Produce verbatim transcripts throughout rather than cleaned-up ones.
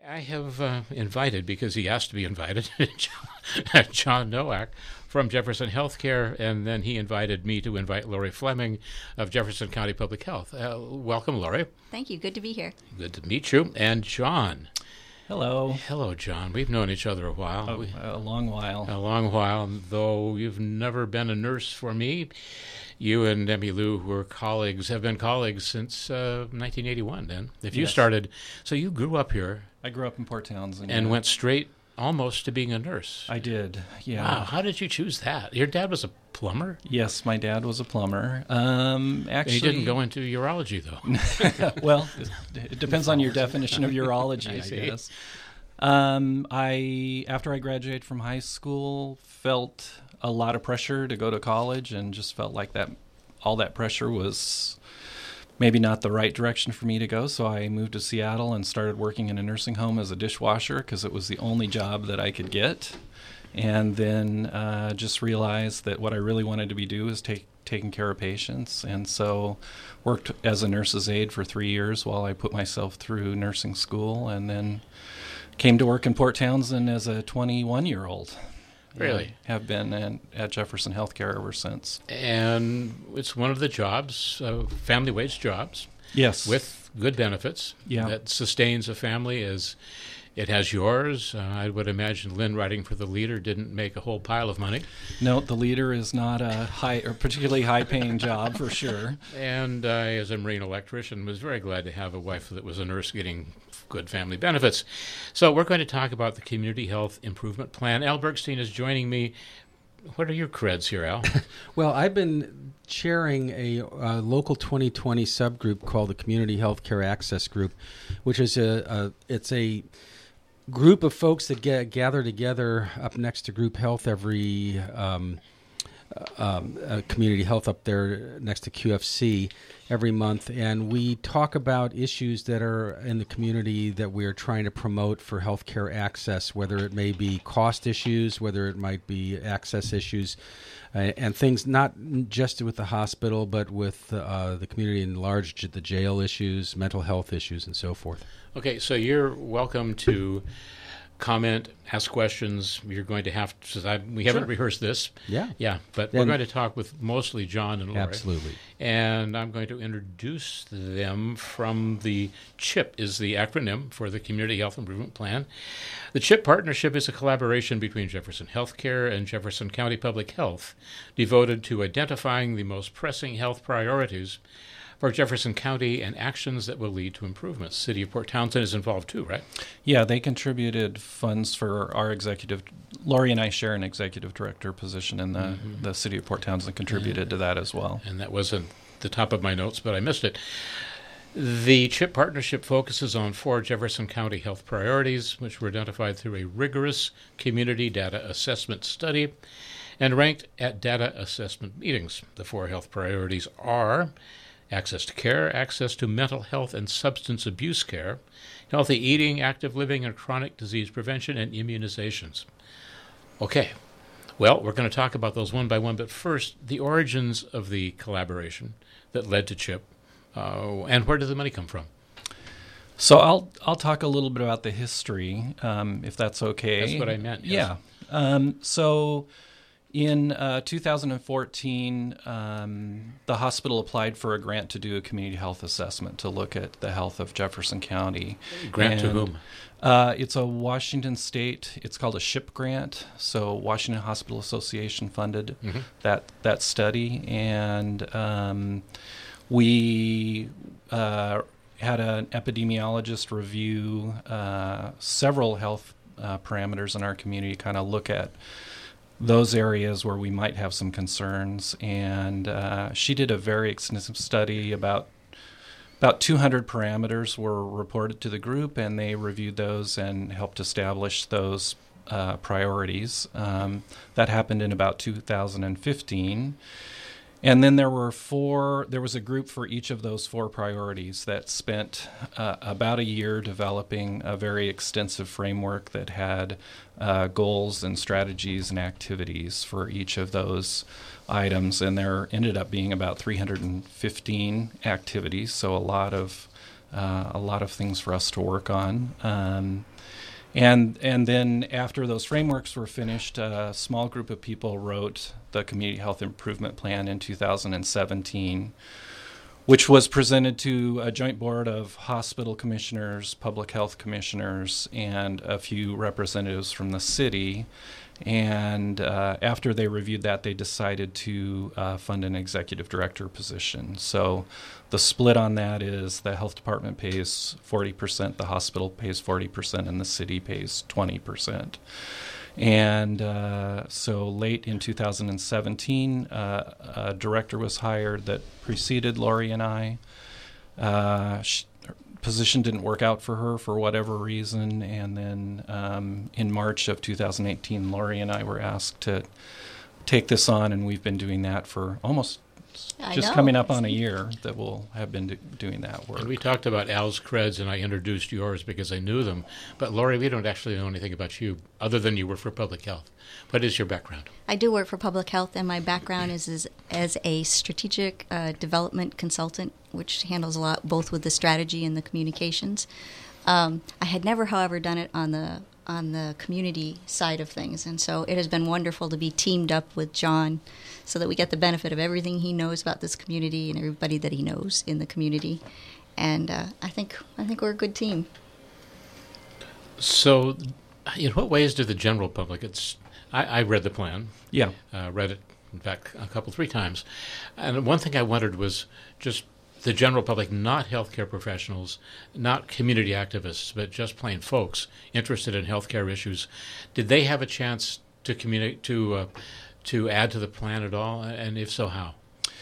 I have uh, invited, because he asked to be invited, John Nowak from Jefferson Healthcare, and then he invited me to invite Lori Fleming of Jefferson County Public Health. Uh, welcome, Lori. Thank you. Good to be here. Good to meet you. And John. Hello. Hello, John. We've known each other a while. Oh, we, a long while. A long while, though you've never been a nurse for me. You and Emmy Lou were colleagues, have been colleagues since uh, nineteen eighty-one then. If you Yes. started, so you grew up here. I grew up in Port Townsend. And yeah. went straight almost to being a nurse. I did, yeah. Wow, how did you choose that? Your dad was a plumber? Yes, my dad was a plumber. Um, actually, he didn't go into urology, though. Well, it, it depends on your definition of urology, I, I guess. Um, I after I graduated from high school, felt a lot of pressure to go to college, and just felt like that all that pressure was maybe not the right direction for me to go. So I moved to Seattle and started working in a nursing home as a dishwasher because it was the only job that I could get. And then uh, just realized that what I really wanted to be do is take taking care of patients. And so worked as a nurse's aide for three years while I put myself through nursing school, and then came to work in Port Townsend as a twenty-one-year-old. Really? Have been in, at Jefferson Healthcare ever since. And it's one of the jobs, uh, family wage jobs. Yes. With good benefits. Yeah. That sustains a family as it has yours. Uh, I would imagine Lynn writing for The Leader didn't make a whole pile of money. No, The Leader is not a high or particularly high-paying job for sure. And I, as a Marine electrician, was very glad to have a wife that was a nurse getting good family benefits. So we're going to talk about the Community Health Improvement Plan. Al Bergstein is joining me. What are your creds here, Al? Well, I've been chairing a, a local twenty twenty subgroup called the Community Healthcare Access Group, which is a, a it's a group of folks that get gather together up next to Group Health every um, um, uh, Community Health up there next to Q F C every month, and we talk about issues that are in the community that we are trying to promote for healthcare access, whether it may be cost issues, whether it might be access issues, uh, and things not just with the hospital, but with uh, the community in large, the jail issues, mental health issues, and so forth. Okay, so you're welcome to comment, ask questions. You're going to have to, I, we haven't Sure. rehearsed this. Yeah. Yeah, but Then- we're going to talk with mostly John and Lori. Absolutely. And I'm going to introduce them from the CHIP, is the acronym for the Community Health Improvement Plan. The CHIP partnership is a collaboration between Jefferson Healthcare and Jefferson County Public Health, devoted to identifying the most pressing health priorities for Jefferson County and actions that will lead to improvements. City of Port Townsend is involved too, right? Yeah, they contributed funds for our executive. Lori and I share an executive director position, and the, mm-hmm. the City of Port Townsend contributed to that as well. And that wasn't the top of my notes, but I missed it. The CHIP partnership focuses on four Jefferson County health priorities, which were identified through a rigorous community data assessment study and ranked at data assessment meetings. The four health priorities are access to care, access to mental health and substance abuse care, healthy eating, active living, and chronic disease prevention and immunizations. Okay, well, we're going to talk about those one by one, but first, the origins of the collaboration that led to CHIP, uh, and where did the money come from? So I'll I'll talk a little bit about the history, um, if that's okay. That's what I meant. Yes. Yeah. Um, so in uh, two thousand fourteen, um, the hospital applied for a grant to do a community health assessment to look at the health of Jefferson County. Grant to And, whom? Uh, it's a Washington State. It's called a SHIP grant. So Washington Hospital Association funded Mm-hmm. that that study, and um, we uh, had an epidemiologist review uh, several health uh, parameters in our community, kind of look at those areas where we might have some concerns. And uh, she did a very extensive study. About about two hundred parameters were reported to the group, and they reviewed those and helped establish those uh, priorities. Um, that happened in about two thousand fifteen. And then there were four, there was a group for each of those four priorities that spent uh, about a year developing a very extensive framework that had uh, goals and strategies and activities for each of those items. And there ended up being about three hundred fifteen activities, so a lot of uh, a lot of things for us to work on. Um, and and then after those frameworks were finished, a small group of people wrote the Community Health Improvement Plan in two thousand seventeen, which was presented to a joint board of hospital commissioners, public health commissioners, and a few representatives from the city. And uh, after they reviewed that, they decided to uh, fund an executive director position. So the split on that is the health department pays forty percent, the hospital pays forty percent, and the city pays twenty percent. And uh, so late in two thousand seventeen, uh, a director was hired that preceded Lori and I. Uh, she, her position didn't work out for her for whatever reason, and then um, in March of two thousand eighteen, Lori and I were asked to take this on, and we've been doing that for almost I just know. coming up on a year that we'll have been do- doing that work. And we talked about Al's creds, and I introduced yours because I knew them. But Lori, we don't actually know anything about you other than you work for public health. What is your background? I do work for public health, and my background is, is as a strategic uh, development consultant, which handles a lot both with the strategy and the communications. Um, I had never, however, done it on the on the community side of things, and so it has been wonderful to be teamed up with John so that we get the benefit of everything he knows about this community and everybody that he knows in the community. And uh, I think I think we're a good team. So, in what ways do the general public? It's I, I read the plan. Yeah. Uh, read it, in fact, a couple, three times. And one thing I wondered was just the general public, not healthcare professionals, not community activists, but just plain folks interested in healthcare issues. Did they have a chance to communicate to uh, to add to the plan at all? And if so, how?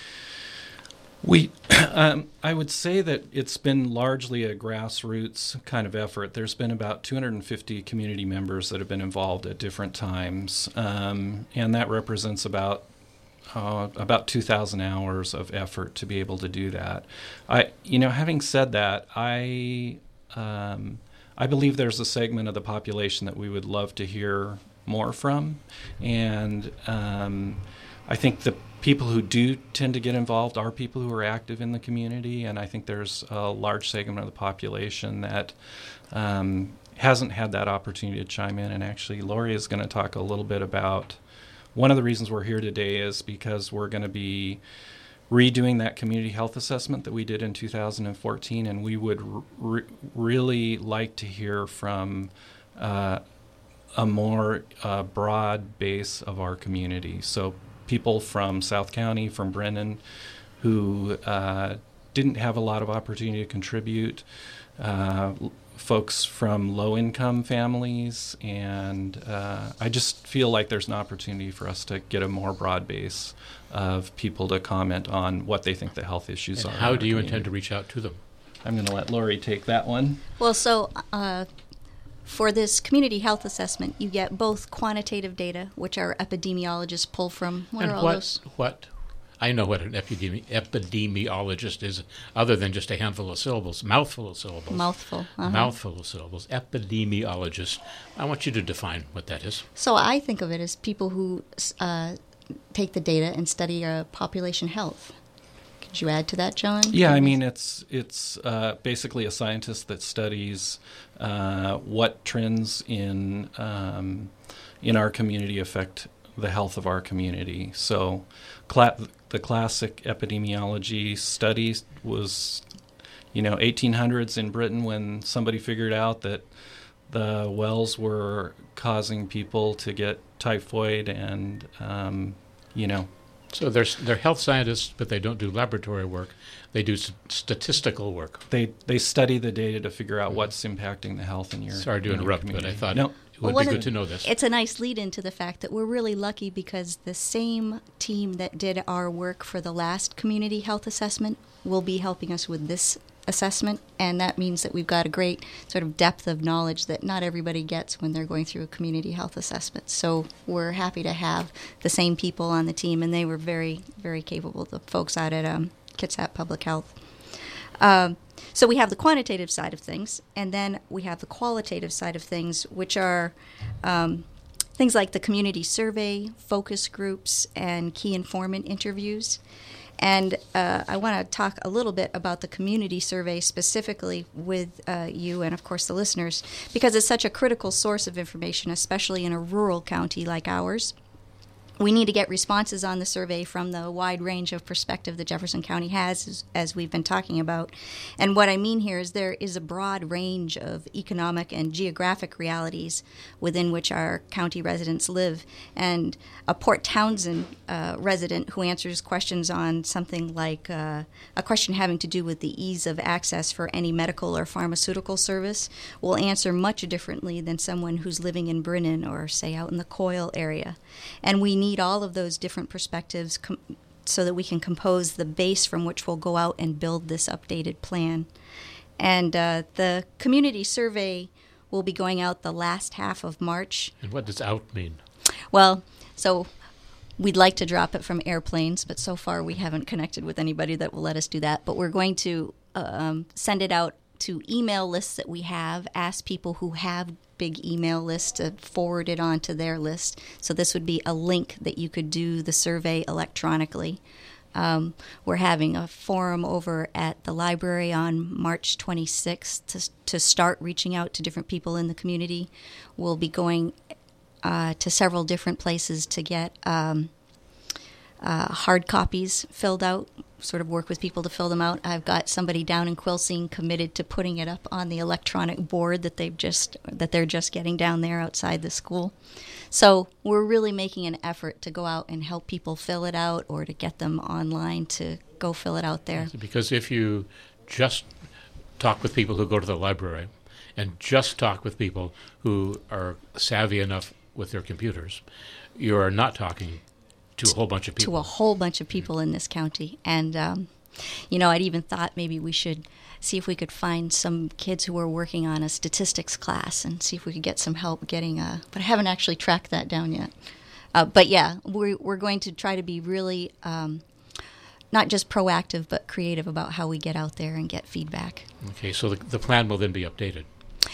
We, um, I would say that it's been largely a grassroots kind of effort. There's been about two hundred fifty community members that have been involved at different times, um, and that represents about uh, about two thousand hours of effort to be able to do that. I, you know, having said that, I, um, I believe there's a segment of the population that we would love to hear more from, and um, I think the people who do tend to get involved are people who are active in the community, and I think there's a large segment of the population that um, hasn't had that opportunity to chime in. And actually, Lori is going to talk a little bit about one of the reasons we're here today is because we're going to be redoing that community health assessment that we did in two thousand fourteen, and we would re- really like to hear from uh, a more uh, broad base of our community. So people from South County, from Brennan, who uh, didn't have a lot of opportunity to contribute, uh, folks from low-income families, and uh, I just feel like there's an opportunity for us to get a more broad base of people to comment on what they think the health issues And are. how in our do you community. intend to reach out to them? I'm going to let Lori take that one. Well, so uh, for this community health assessment, you get both quantitative data, which our epidemiologists pull from. What and are all what, those? what, I know what an epidemi- epidemiologist is, other than just a handful of syllables, mouthful of syllables. Mouthful. Uh-huh. Mouthful of syllables. Epidemiologist. I want you to define what that is. So I think of it as people who uh, take the data and study uh, population health. Could you add to that, John? Yeah, I mean, it's it's uh, basically a scientist that studies uh, what trends in um, in our community affect the health of our community. So, cla- the classic epidemiology study was, you know, eighteen hundreds in Britain when somebody figured out that the wells were causing people to get typhoid, and um, you know. So they're, they're health scientists, but they don't do laboratory work. They do s- statistical work. They they study the data to figure out what's impacting the health in your. Sorry to in your interrupt, but I community. thought No, it would Well, be one good of- to know this. It's a nice lead into the fact that we're really lucky because the same team that did our work for the last community health assessment will be helping us with this assessment, and that means that we've got a great sort of depth of knowledge that not everybody gets when they're going through a community health assessment. So we're happy to have the same people on the team, and they were very, very capable, the folks out at um, Kitsap Public Health. Um, so we have the quantitative side of things, and then we have the qualitative side of things, which are um, things like the community survey, focus groups, and key informant interviews. And uh, I want to talk a little bit about the community survey specifically with uh, you and, of course, the listeners, because it's such a critical source of information, especially in a rural county like ours. We need to get responses on the survey from the wide range of perspective that Jefferson County has, as, as we've been talking about. And what I mean here is there is a broad range of economic and geographic realities within which our county residents live. And a Port Townsend uh, resident who answers questions on something like uh, a question having to do with the ease of access for any medical or pharmaceutical service will answer much differently than someone who's living in Brennan or, say, out in the Coyle area. And we need all of those different perspectives com- so that we can compose the base from which we'll go out and build this updated plan. And uh, the community survey will be going out the last half of March. And what does out mean? Well, so we'd like to drop it from airplanes, but so far we haven't connected with anybody that will let us do that. But we're going to uh, um, send it out to email lists that we have, ask people who have big email lists to forward it on to their list. So this would be a link that you could do the survey electronically. Um, we're having a forum over at the library on March twenty-sixth to, to start reaching out to different people in the community. We'll be going uh, to several different places to get um, uh, hard copies filled out, sort of work with people to fill them out. I've got somebody down in Quilcene committed to putting it up on the electronic board that they've just that they're just getting down there outside the school. So we're really making an effort to go out and help people fill it out or to get them online to go fill it out there. Because if you just talk with people who go to the library and just talk with people who are savvy enough with their computers, you are not talking to a whole bunch of people. To a whole bunch of people in this county. And, um, you know, I'd even thought maybe we should see if we could find some kids who are working on a statistics class and see if we could get some help getting a, but I haven't actually tracked that down yet. Uh, but yeah, we're, we're going to try to be really um, not just proactive, but creative about how we get out there and get feedback. Okay, so the, the plan will then be updated.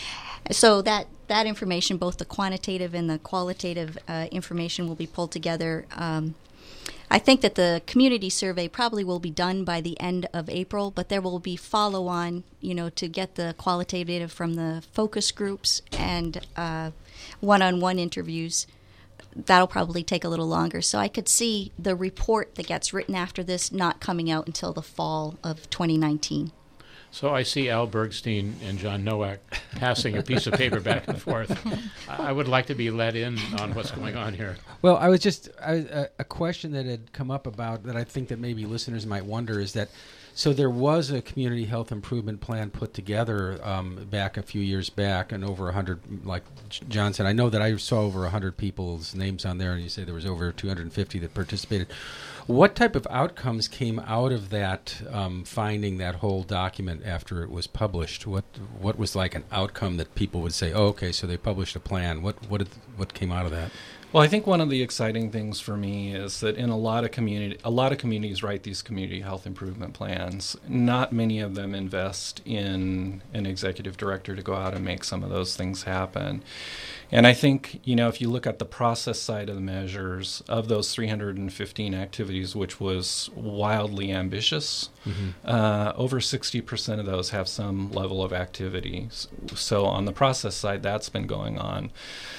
So that, that information, both the quantitative and the qualitative uh, information, will be pulled together. Um, I think that the community survey probably will be done by the end of April, but there will be follow-on, you know, to get the qualitative from the focus groups and uh, one-on-one interviews. That'll probably take a little longer. So I could see the report that gets written after this not coming out until the fall of twenty nineteen. So I see Al Bergstein and John Nowak passing a piece of paper back and forth. I would like to be let in on what's going on here. Well, I was just I, a, a question that had come up about that I think that maybe listeners might wonder is that, so there was a community health improvement plan put together um, back a few years back, and over one hundred, like John said, I know that I saw over one hundred people's names on there, and you say there was over two hundred fifty that participated. What type of outcomes came out of that, um, finding that whole document after it was published? What what was like an outcome that people would say, oh, okay, so they published a plan. What what did, what came out of that? Well, I think one of the exciting things for me is that in a lot of community, a lot of communities write these community health improvement plans. Not many of them invest in an executive director to go out and make some of those things happen. And I think, you know, if you look at the process side of the measures of those three hundred fifteen activities, which was wildly ambitious, mm-hmm. uh, over sixty percent of those have some level of activity. So on the process side, that's been going on.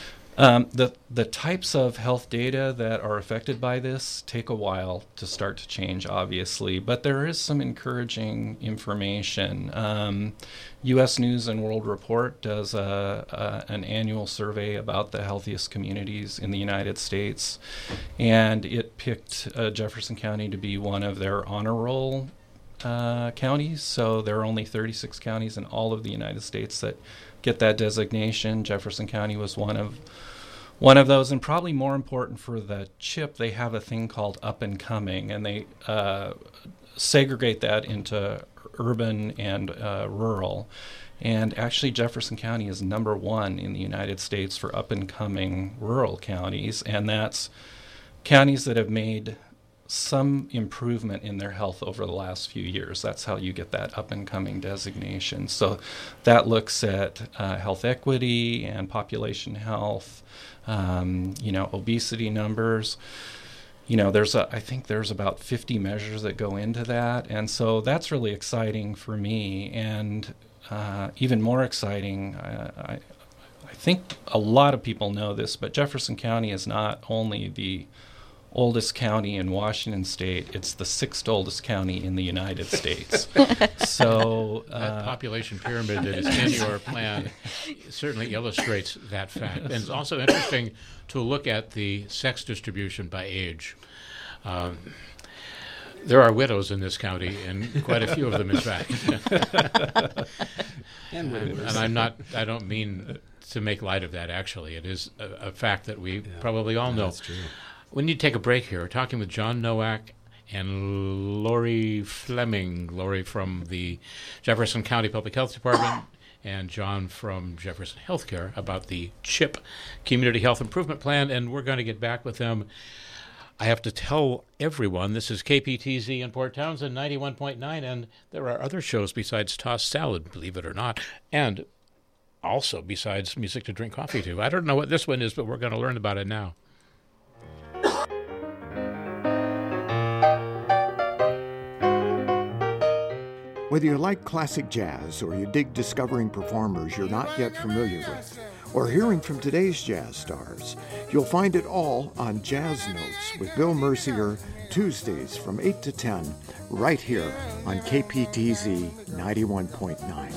Um, the the types of health data that are affected by this take a while to start to change, obviously, but there is some encouraging information. Um, U S News and World Report does a, a, an annual survey about the healthiest communities in the United States, and it picked uh, Jefferson County to be one of their honor roll uh, counties. So there are only thirty-six counties in all of the United States that get that designation. Jefferson County was one of one of those, and probably more important for the CHIP, they have a thing called Up and Coming, and they uh, segregate that into urban and uh, rural. And actually, Jefferson County is number one in the United States for up and coming rural counties, and that's counties that have made some improvement in their health over the last few years. That's how you get that up-and-coming designation. So that looks at uh, health equity and population health, um, you know, obesity numbers. you know, there's a, I think there's about fifty measures that go into that. And so that's really exciting for me. And uh, even more exciting, uh, I, I think a lot of people know this, but Jefferson County is not only the oldest county in Washington State, it's the sixth oldest county in the United States. So uh, that population pyramid that is in your plan certainly illustrates that fact. And it's also interesting to look at the sex distribution by age. Um, there are widows in this county, and quite a few of them, in fact. and, and I'm not, I don't mean to make light of that, actually. It is a, a fact that we yeah, probably all know. That's true. We need to take a break here. We're talking with John Nowak and Lori Fleming. Lori from the Jefferson County Public Health Department and John from Jefferson Healthcare about the CHIP Community Health Improvement Plan, and we're going to get back with them. I have to tell everyone this is K P T Z in Port Townsend, ninety-one point nine, and there are other shows besides Tossed Salad, believe it or not, and also besides Music to Drink Coffee to. I don't know what this one is, but we're going to learn about it now. Whether you like classic jazz or you dig discovering performers you're not yet familiar with, or hearing from today's jazz stars, you'll find it all on Jazz Notes with Bill Mercier, Tuesdays from eight to ten, right here on K P T Z ninety-one point nine.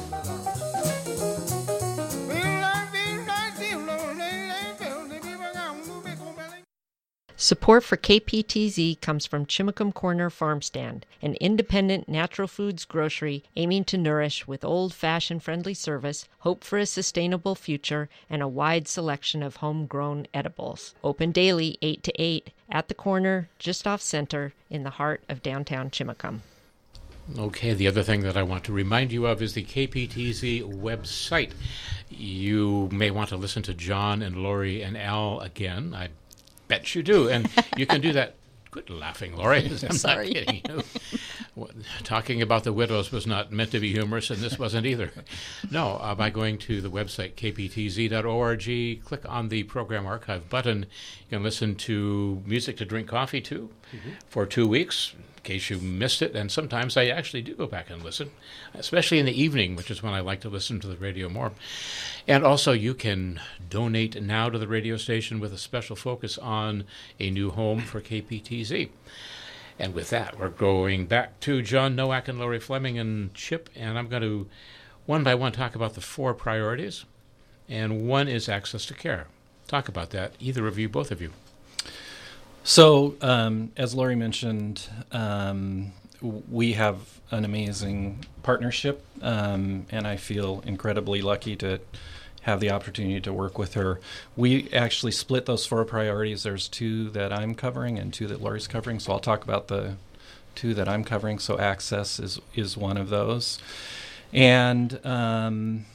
Support for K P T Z comes from Chimacum Corner Farm Stand, an independent natural foods grocery aiming to nourish with old-fashioned friendly service, hope for a sustainable future, and a wide selection of homegrown edibles. Open daily eight to eight at the corner, just off center, in the heart of downtown Chimacum. Okay, the other thing that I want to remind you of is the K P T Z website. You may want to listen to John and Lori and Al again. I bet you do, and you can do that. Quit laughing, Lori. I'm Sorry. not kidding you. Talking about the widows was not meant to be humorous, and this wasn't either. No, uh, by going to the website k p t z dot org, click on the Program Archive button. You can listen to Music to Drink Coffee to mm-hmm. for two weeks, in case you missed it, and sometimes I actually do go back and listen, especially in the evening, which is when I like to listen to the radio more. And also, you can donate now to the radio station with a special focus on a new home for K P T Z. And with that, we're going back to John Nowak and Lori Fleming and CHIP, and I'm going to, one by one, talk about the four priorities, and one is access to care. Talk about that, either of you, both of you. So, um, as Lori mentioned, um, we have an amazing partnership, um, and I feel incredibly lucky to have the opportunity to work with her. We actually split those four priorities. There's two that I'm covering and two that Lori's covering, so I'll talk about the two that I'm covering. So access is, is one of those. And um,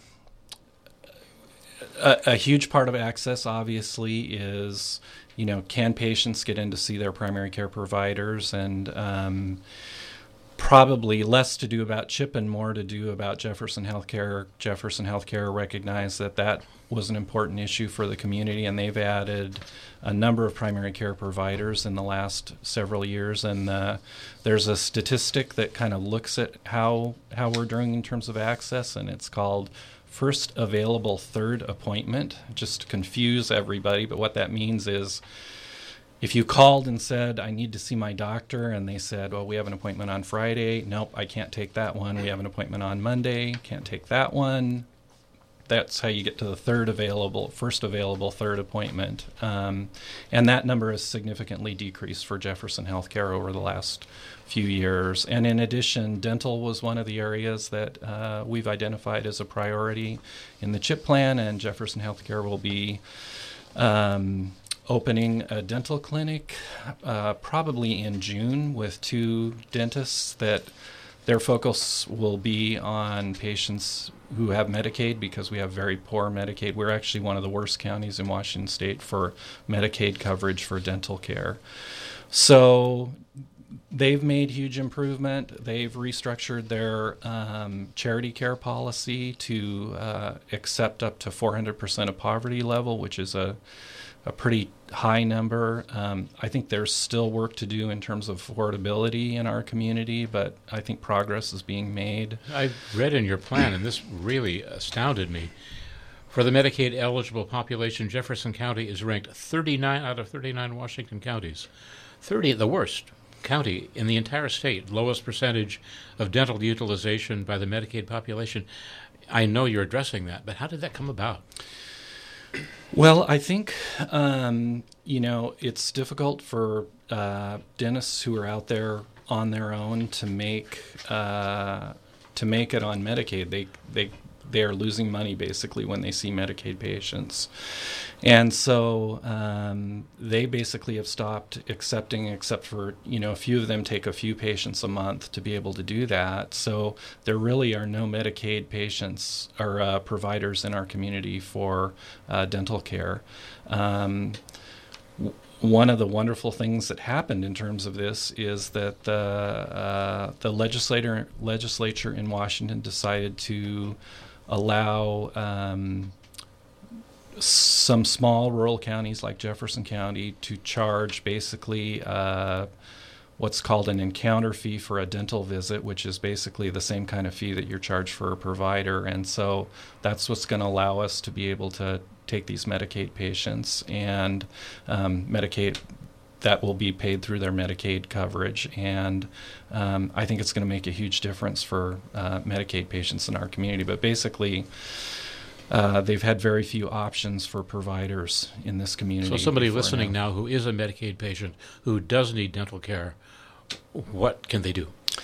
a, a huge part of access, obviously, is, you know, can patients get in to see their primary care providers? And um, probably less to do about CHIP and more to do about Jefferson Healthcare. Jefferson Healthcare recognized that that was an important issue for the community, and they've added a number of primary care providers in the last several years. And uh, there's a statistic that kind of looks at how how we're doing in terms of access, and it's called First Available Third Appointment, just to confuse everybody. But what that means is, if you called and said, I need to see my doctor, and they said, well, we have an appointment on Friday. Nope, I can't take that one. We have an appointment on Monday. Can't take that one. That's how you get to the third available, first available third appointment. Um, and that number has significantly decreased for Jefferson Healthcare over the last few years. And in addition, dental was one of the areas that uh, we've identified as a priority in the CHIP plan, and Jefferson Healthcare will be um, opening a dental clinic uh, probably in June with two dentists that their focus will be on patients who have Medicaid, because we have very poor Medicaid. We're actually one of the worst counties in Washington State for Medicaid coverage for dental care. So they've made huge improvement. They've restructured their um, charity care policy to uh, accept up to four hundred percent of poverty level, which is a a pretty high number. Um, I think there's still work to do in terms of affordability in our community, but I think progress is being made. I read in your plan, and this really astounded me. For the Medicaid eligible population, Jefferson County is ranked thirty-nine out of thirty-nine Washington counties. thirty, the worst county in the entire state, lowest percentage of dental utilization by the Medicaid population. I know you're addressing that, but how did that come about? Well, I think, um, you know, it's difficult for uh, dentists who are out there on their own to make uh, to make it on Medicaid. They they they are losing money basically when they see Medicaid patients, and so um, they basically have stopped accepting, except for, you know, a few of them take a few patients a month to be able to do that. So there really are no Medicaid patients or uh, providers in our community for uh, dental care. Um, w- One of the wonderful things that happened in terms of this is that the uh, the legislator legislature in Washington decided to allow um, some small rural counties like Jefferson County to charge basically uh, what's called an encounter fee for a dental visit, which is basically the same kind of fee that you're charged for a provider. And so that's what's going to allow us to be able to take these Medicaid patients, and um, Medicaid that will be paid through their Medicaid coverage. And um, I think it's going to make a huge difference for uh, Medicaid patients in our community. But basically, uh, they've had very few options for providers in this community. So somebody before listening now. now who is a Medicaid patient who does need dental care, what can they do?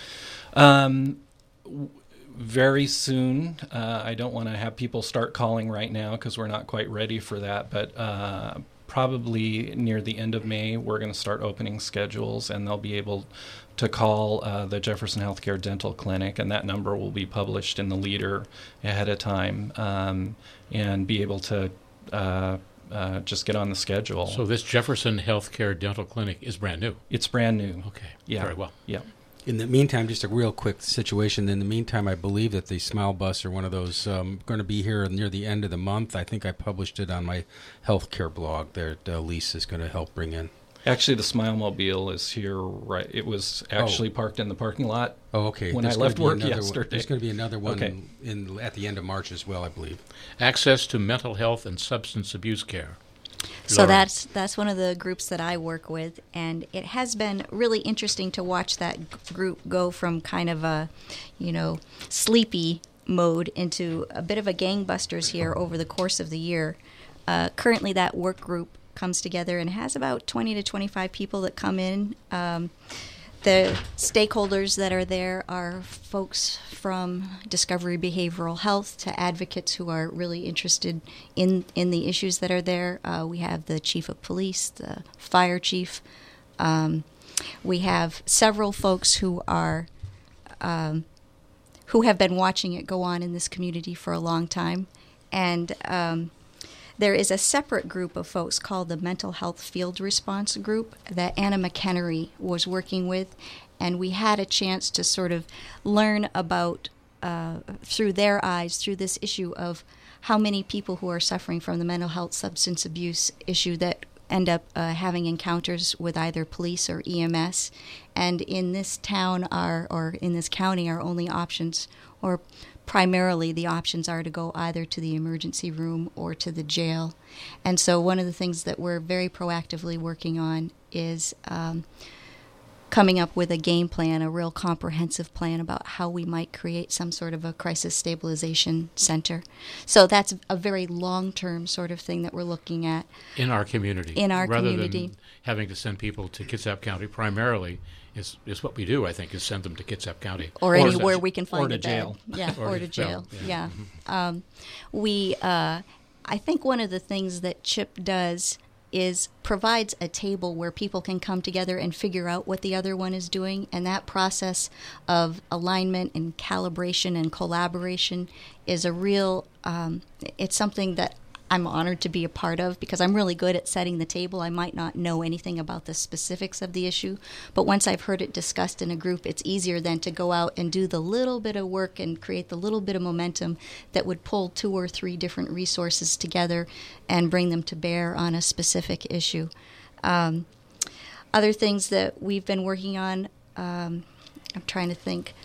Um, w- very soon. Uh, I don't want to have people start calling right now because we're not quite ready for that, but uh, probably near the end of May, we're going to start opening schedules, and they'll be able to call uh, the Jefferson Healthcare Dental Clinic, and that number will be published in the Leader ahead of time, um, and be able to uh, uh, just get on the schedule. So this Jefferson Healthcare Dental Clinic is brand new? It's brand new. Okay, Yeah. very well. Yeah. In the meantime, just a real quick situation. In the meantime, I believe that the Smile Bus or one of those um, going to be here near the end of the month. I think I published it on my healthcare blog that uh, Lisa is going to help bring in. Actually, the Smile Mobile is here. Right, it was actually oh. parked in the parking lot. Oh, okay. When there's I left work One, yesterday, there's going to be another one okay. in, in at the end of March as well, I believe. Access to mental health and substance abuse care. So Lauren. that's that's one of the groups that I work with, and it has been really interesting to watch that g- group go from kind of a, you know, sleepy mode into a bit of a gangbusters here over the course of the year. Uh, currently, that work group comes together and has about twenty to twenty-five people that come in. Um, the stakeholders that are there are folks from Discovery Behavioral Health to advocates who are really interested in, in the issues that are there. Uh, we have the chief of police, the fire chief. Um, we have several folks who are um, who have been watching it go on in this community for a long time, and um, there is a separate group of folks called the Mental Health Field Response Group that Anna McHenry was working with, and we had a chance to sort of learn about, uh, through their eyes, through this issue of how many people who are suffering from the mental health substance abuse issue that end up uh, having encounters with either police or E M S. And in this town, are, or in this county, our only options, or primarily the options are to go either to the emergency room or to the jail. And so one of the things that we're very proactively working on is um, coming up with a game plan, a real comprehensive plan about how we might create some sort of a crisis stabilization center. So that's a very long-term sort of thing that we're looking at. In our community. In our rather community. Than having to send people to Kitsap County primarily. Is, is what we do, I think, is send them to Kitsap County. Or, or anywhere we can find or to a bed. jail. Yeah, or, or to jail. jail. Yeah. yeah. Um, we, uh, I think one of the things that CHIP does is provides a table where people can come together and figure out what the other one is doing. And that process of alignment and calibration and collaboration is a real, um, it's something that I'm honored to be a part of, because I'm really good at setting the table. I might not know anything about the specifics of the issue, but once I've heard it discussed in a group, it's easier then to go out and do the little bit of work and create the little bit of momentum that would pull two or three different resources together and bring them to bear on a specific issue. Um, other things that we've been working on, um, I'm trying to think,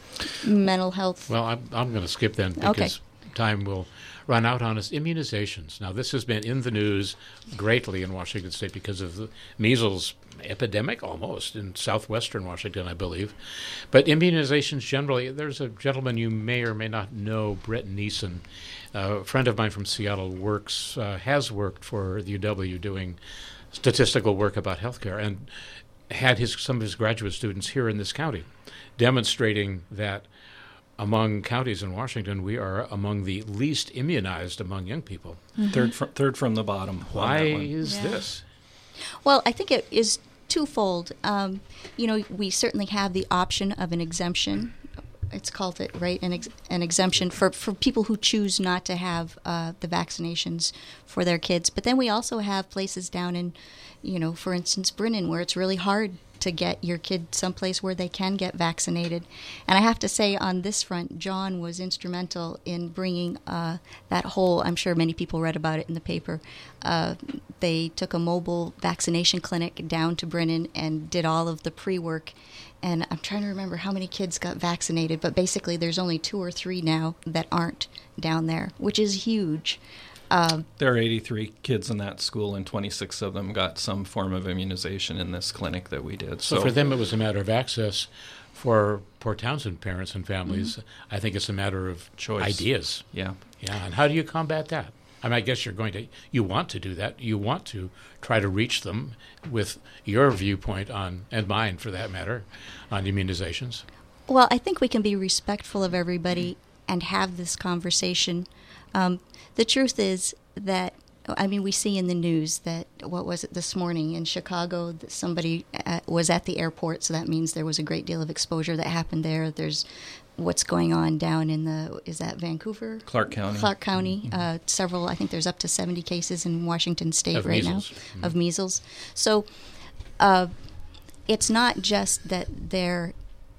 mental health. Well, I'm, I'm going to skip then because Okay. time will run out on us. Immunizations. Now, this has been in the news greatly in Washington State because of the measles epidemic almost in southwestern Washington, I believe. But immunizations generally, there's a gentleman you may or may not know, Brett Neeson, uh, a friend of mine from Seattle, works, uh, has worked for the U W doing statistical work about healthcare, and had his some of his graduate students here in this county, demonstrating that among counties in Washington, we are among the least immunized among young people. Third, fr- third from the bottom. on Why that one. is Yeah. this? Well, I think it is twofold. Um, you know, we certainly have the option of an exemption. It's called it, right, an, ex- an exemption for, for people who choose not to have uh, the vaccinations for their kids. But then we also have places down in, you know, for instance, Brennan, where it's really hard to get your kid someplace where they can get vaccinated. And I have to say, on this front, John was instrumental in bringing uh, that whole, I'm sure many people read about it in the paper, uh, they took a mobile vaccination clinic down to Brennan and did all of the pre-work. And I'm trying to remember how many kids got vaccinated, but basically there's only two or three now that aren't down there, which is huge. Um, There are eighty-three kids in that school, and twenty-six of them got some form of immunization in this clinic that we did. So, So, for them, it was a matter of access. For Port Townsend parents and families, Mm-hmm. I think it's a matter of Choice. ideas. yeah. Yeah, and how do you combat that? I mean, I guess you're going to, you want to do that. You want to try to reach them with your viewpoint on, and mine for that matter, on immunizations. Well, I think we can be respectful of everybody and have this conversation. Um, the truth is that, I mean, we see in the news that, what was it this morning in Chicago, that somebody uh, was at the airport, so that means there was a great deal of exposure that happened there. There's what's going on down in the, is that Vancouver? Clark County. Clark County. Uh, several, I think there's up to seventy cases in Washington State Of right measles. now Mhm. of measles. So uh, it's not just that they're,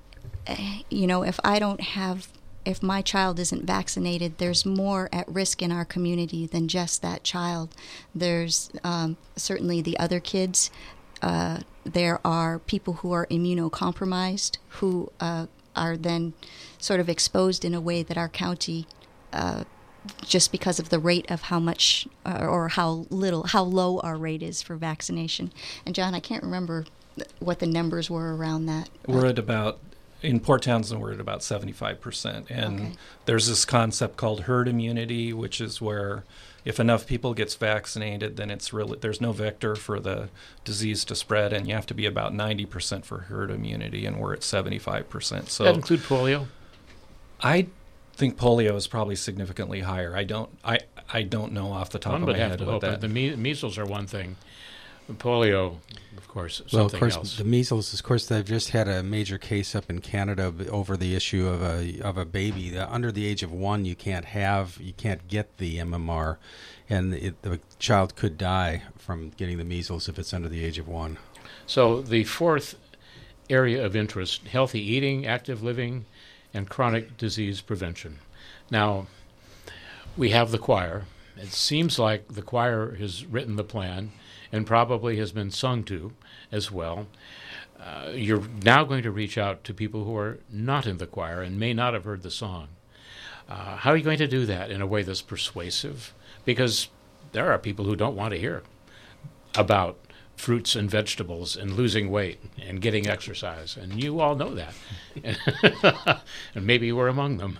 eh, you know, if I don't have, if my child isn't vaccinated, there's more at risk in our community than just that child. There's um, certainly the other kids. Uh, there are people who are immunocompromised who uh, are then sort of exposed in a way that our county, uh, just because of the rate of how much uh, or how little, how low our rate is for vaccination. And John, I can't remember what the numbers were around that. We're at about, in Port Townsend, we're at about seventy-five percent. And Okay. there's this concept called herd immunity, which is where if enough people gets vaccinated, then it's really, there's no vector for the disease to spread, and you have to be about ninety percent for herd immunity, and we're at seventy-five percent. So Does that include polio? I think polio is probably significantly higher. I don't, I, I don't know off the top One of would my have head to what hope. that. The me- measles are one thing. Polio, of course, Well, of something course, else. the measles. Of course, they've just had a major case up in Canada b- over the issue of a of a baby that under the age of one. You can't have, you can't get the M M R, and it, the child could die from getting the measles if it's under the age of one. So the fourth area of interest, healthy eating, active living, and chronic disease prevention. Now, we have the choir. It seems like the choir has written the plan and probably has been sung to as well. Uh, you're now going to reach out to people who are not in the choir and may not have heard the song. Uh, how are you going to do that in a way that's persuasive? Because there are people who don't want to hear about fruits and vegetables and losing weight and getting exercise, and you all know that. And maybe you were among them.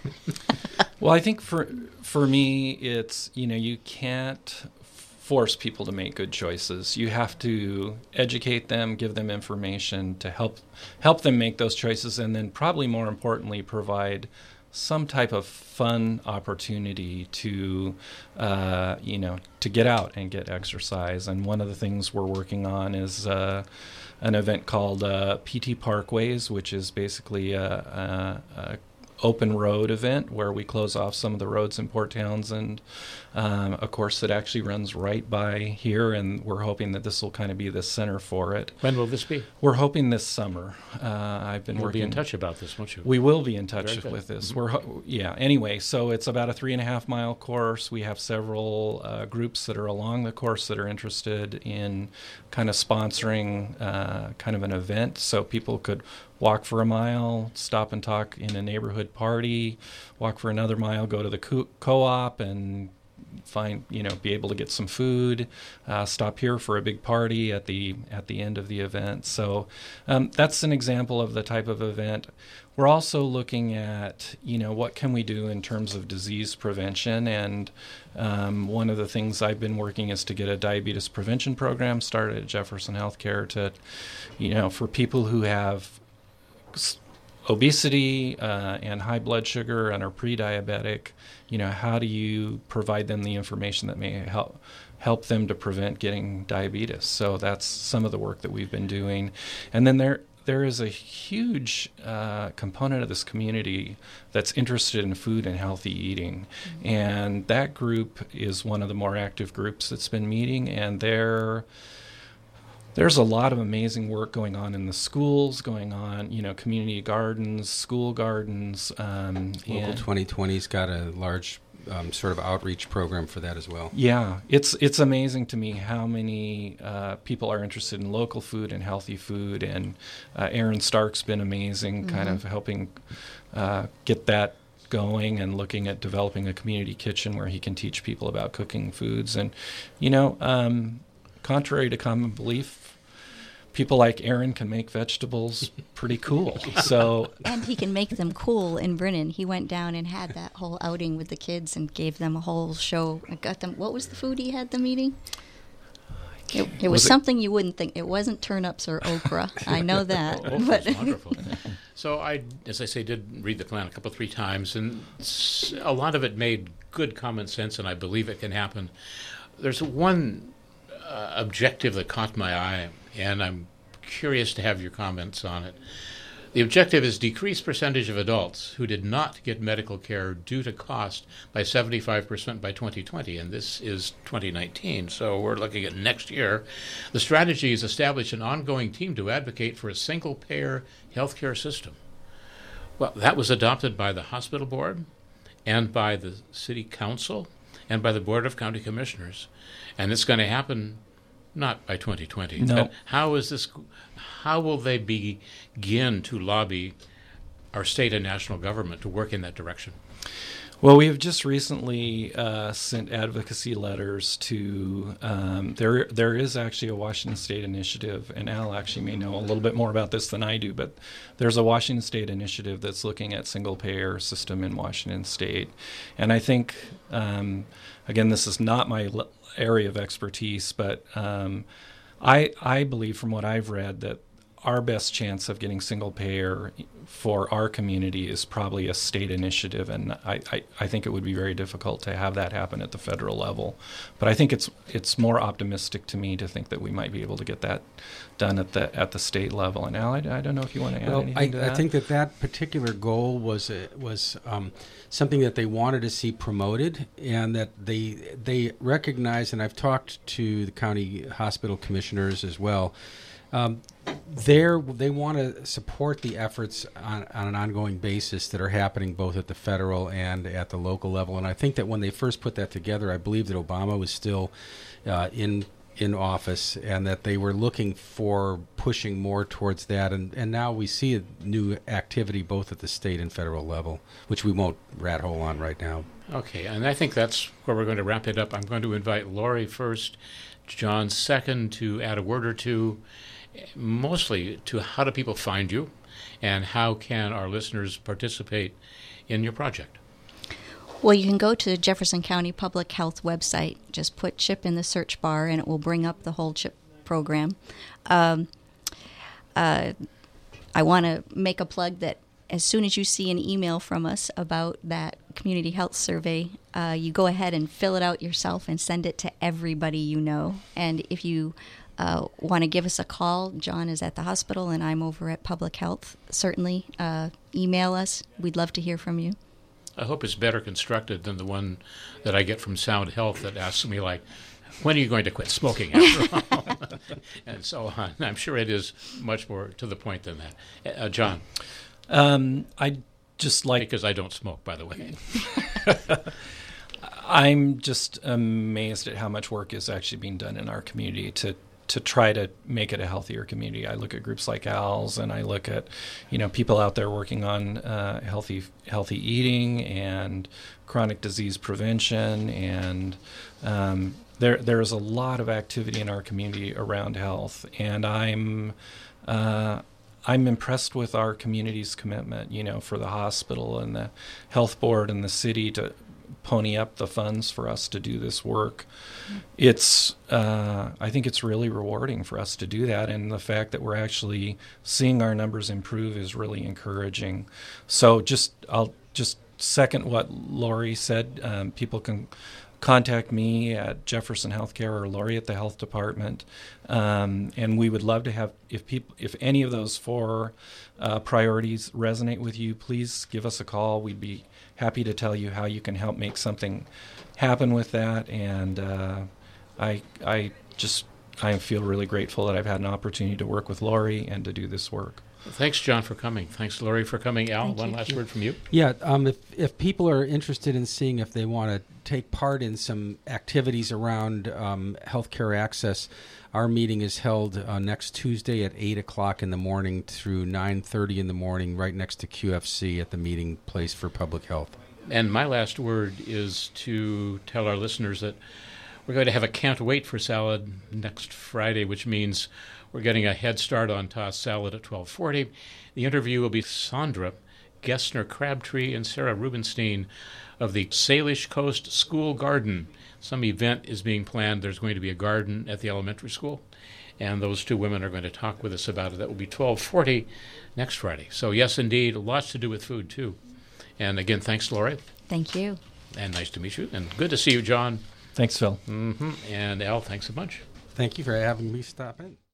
Well, I think for for me, it's, you know, you can't force people to make good choices. You have to educate them, give them information to help help them make those choices, and then probably more importantly, provide some type of fun opportunity to, uh, you know, to get out and get exercise. And one of the things we're working on is uh, an event called uh, P T Parkways, which is basically a, a, a open road event where we close off some of the roads in Port Townsend. Um, a course that actually runs right by here, and we're hoping that this will kind of be the center for it. When will this be? We're hoping this summer. Uh, I've been We'll working be in touch about this, won't you? We will be in touch Very good. with this. Mhm. We're ho- yeah. Anyway, so it's about a three and a half mile course. We have several uh, groups that are along the course that are interested in kind of sponsoring uh, kind of an event, so people could walk for a mile, stop and talk in a neighborhood party, walk for another mile, go to the co- co-op and find, you know, be able to get some food, uh, stop here for a big party at the at the end of the event. So um, that's an example of the type of event. We're also looking at, you know, what can we do in terms of disease prevention, and um, one of the things I've been working is to get a diabetes prevention program started at Jefferson Healthcare to, you know, for people who have obesity uh, and high blood sugar and are pre-diabetic, you know, how do you provide them the information that may help help them to prevent getting diabetes? So that's some of the work that we've been doing. And then there there is a huge uh, component of this community that's interested in food and healthy eating. Mm-hmm. And that group is one of the more active groups that's been meeting, and they're There's a lot of amazing work going on in the schools, going on, you know, community gardens, school gardens. Um, Local twenty twenty's got a large um, sort of outreach program for that as well. Yeah, it's it's amazing to me how many uh, people are interested in local food and healthy food. And uh, Aaron Stark's been amazing, mm-hmm. kind of helping uh, get that going and looking at developing a community kitchen where he can teach people about cooking foods. And, you know, um, contrary to common belief, people like Aaron can make vegetables pretty cool. So, and he can make them cool in Brennan. He went down and had that whole outing with the kids and gave them a whole show. I got them. What was the food he had them eating? It, it was, was it, something you wouldn't think. It wasn't turnips or okra. I know that. Oh, but was wonderful. So I, as I say, did read the plan a couple, three times, and a lot of it made good common sense, and I believe it can happen. There's one uh, objective that caught my eye, and I'm curious to have your comments on it. The objective is decrease percentage of adults who did not get medical care due to cost by seventy-five percent by twenty twenty, and this is twenty nineteen, so we're looking at next year. The strategy is establish an ongoing team to advocate for a single-payer healthcare system. Well, that was adopted by the hospital board and by the city council and by the board of county commissioners, and it's going to happen not by twenty twenty. No. But how is this? How will they begin to lobby our state and national government to work in that direction? Well, we have just recently uh, sent advocacy letters to. Um, there, there is actually a Washington State initiative, and Al actually may know a little bit more about this than I do. But there's a Washington State initiative that's looking at single-payer system in Washington State, and I think, um, again, this is not my le- area of expertise, but um, I, I believe from what I've read that our best chance of getting single payer for our community is probably a state initiative, and I, I, I think it would be very difficult to have that happen at the federal level. But I think it's it's more optimistic to me to think that we might be able to get that done at the at the state level. And Al, I, I don't know if you want to add well, anything I, to that. I think that that particular goal was uh, was um, something that they wanted to see promoted, and that they they recognize. And I've talked to the county hospital commissioners as well. Um, they're, they want to support the efforts on, on an ongoing basis that are happening both at the federal and at the local level. And I think that when they first put that together, I believe that Obama was still uh, in in office, and that they were looking for pushing more towards that. And, and now we see a new activity both at the state and federal level, which we won't rat hole on right now. Okay, and I think that's where we're going to wrap it up. I'm going to invite Lori first, John second, to add a word or two, mostly to how do people find you and how can our listeners participate in your project. Well, you can go to Jefferson County Public Health website. Just put CHIP in the search bar and it will bring up the whole CHIP program. Um, uh, I want to make a plug that as soon as you see an email from us about that community health survey, uh, you go ahead and fill it out yourself and send it to everybody you know. And if you uh, want to give us a call, John is at the hospital and I'm over at Public Health. Certainly uh, email us. We'd love to hear from you. I hope it's better constructed than the one that I get from Sound Health that asks me, like, when are you going to quit smoking after all? And so on. I'm sure it is much more to the point than that. Uh, John? Um, I just like... Because I don't smoke, by the way. I'm just amazed at how much work is actually being done in our community to to try to make it a healthier community. I look at groups like A L S, and I look at, you know, people out there working on uh, healthy healthy eating and chronic disease prevention, and um, there there is a lot of activity in our community around health, and I'm uh, I'm impressed with our community's commitment, you know, for the hospital and the health board and the city to pony up the funds for us to do this work. It's, uh, I think it's really rewarding for us to do that, and the fact that we're actually seeing our numbers improve is really encouraging. So just, I'll just second what Lori said. Um, people can contact me at Jefferson Healthcare or Lori at the health department, um, and we would love to have, if people, if any of those four uh, priorities resonate with you, please give us a call. We'd be happy to tell you how you can help make something happen with that. And uh, I, I just, I feel really grateful that I've had an opportunity to work with Lori and to do this work. Thanks, John, for coming. Thanks, Lori, for coming. Al, Thank one you. last word from you. Yeah, um, if if people are interested in seeing if they want to take part in some activities around um, healthcare access, our meeting is held uh, next Tuesday at eight o'clock in the morning through nine thirty in the morning, right next to Q F C at the meeting place for public health. And my last word is to tell our listeners that we're going to have a Can't Wait for Salad next Friday, which means we're getting a head start on tossed salad at twelve forty. The interview will be Sandra Gessner-Crabtree and Sarah Rubenstein of the Salish Coast School Garden. Some event is being planned. There's going to be a garden at the elementary school, and those two women are going to talk with us about it. That will be twelve forty next Friday. So yes, indeed, lots to do with food, too. And again, thanks, Lori. Thank you. And nice to meet you. And good to see you, John. Thanks, Phil. Mm-hmm. And Al, thanks a bunch. Thank you for having me stop in.